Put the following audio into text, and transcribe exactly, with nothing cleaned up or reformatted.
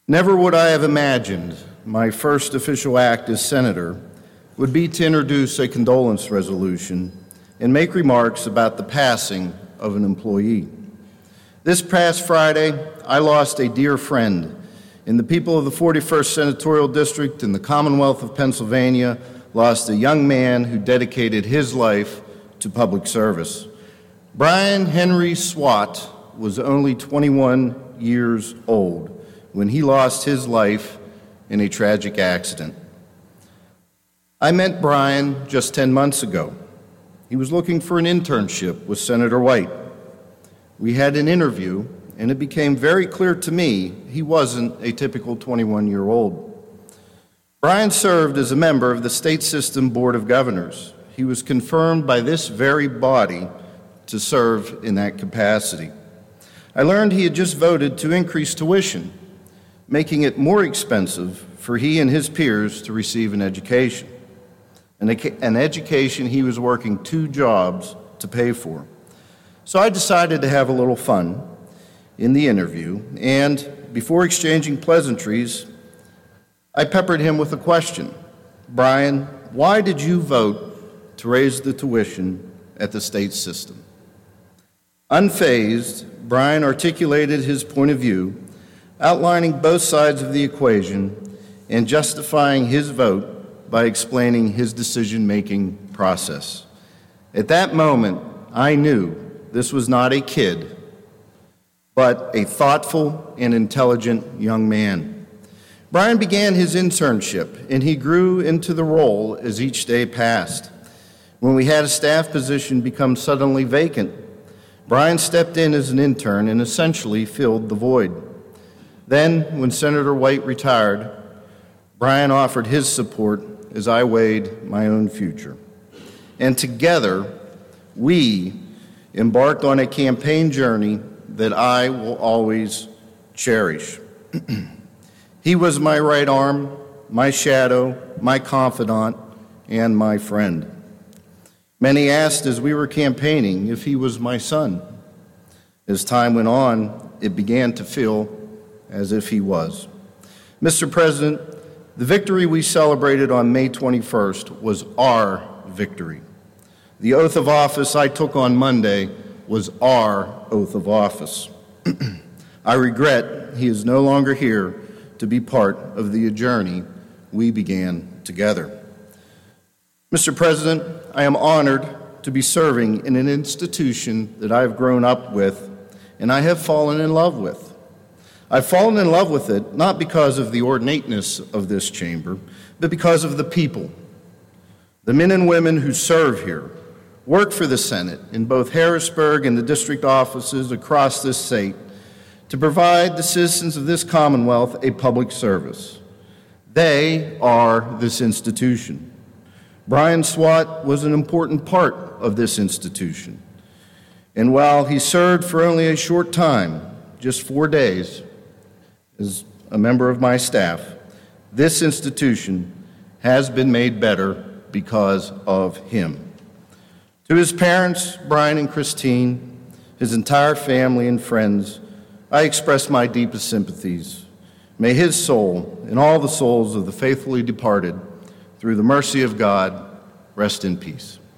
Never would I have imagined my first official act as senator would be to introduce a condolence resolution and make remarks about the passing of an employee. This past Friday, I lost a dear friend, and the people of the forty-first Senatorial District in the Commonwealth of Pennsylvania lost a young man who dedicated his life to public service. Brian Henry Swat was only twenty-one years old when he lost his life in a tragic accident. I met Brian just ten months ago. He was looking for an internship with Senator White. We had an interview, and it became very clear to me he wasn't a typical twenty-one-year-old. Brian served as a member of the State System Board of Governors. He was confirmed by this very body to serve in that capacity. I learned he had just voted to increase tuition, making it more expensive for he and his peers to receive an education, an, an education he was working two jobs to pay for. So I decided to have a little fun in the interview, and before exchanging pleasantries, I peppered him with a question. Brian, why did you vote to raise the tuition at the state system? Unfazed, Brian articulated his point of view, outlining both sides of the equation and justifying his vote by explaining his decision-making process. At that moment, I knew this was not a kid, but a thoughtful and intelligent young man. Brian began his internship, and he grew into the role as each day passed. When we had a staff position become suddenly vacant, Brian stepped in as an intern and essentially filled the void. Then, when Senator White retired, Brian offered his support as I weighed my own future. And together, we embarked on a campaign journey that I will always cherish. He was my right arm, my shadow, my confidant, and my friend. Many asked as we were campaigning if he was my son. As time went on, it began to feel as if he was. Mister President, the victory we celebrated on May twenty-first was our victory. The oath of office I took on Monday was our oath of office. I regret he is no longer here to be part of the journey we began together. Mister President, I am honored to be serving in an institution that I have grown up with and I have fallen in love with. I've fallen in love with it not because of the ornateness of this chamber, but because of the people. The men and women who serve here, work for the Senate in both Harrisburg and the district offices across this state to provide the citizens of this Commonwealth a public service. They are this institution. Brian Swat was an important part of this institution. And while he served for only a short time, just four days, as a member of my staff, this institution has been made better because of him. To his parents, Brian and Christine, his entire family and friends, I express my deepest sympathies. May his soul and all the souls of the faithfully departed, through the mercy of God, rest in peace.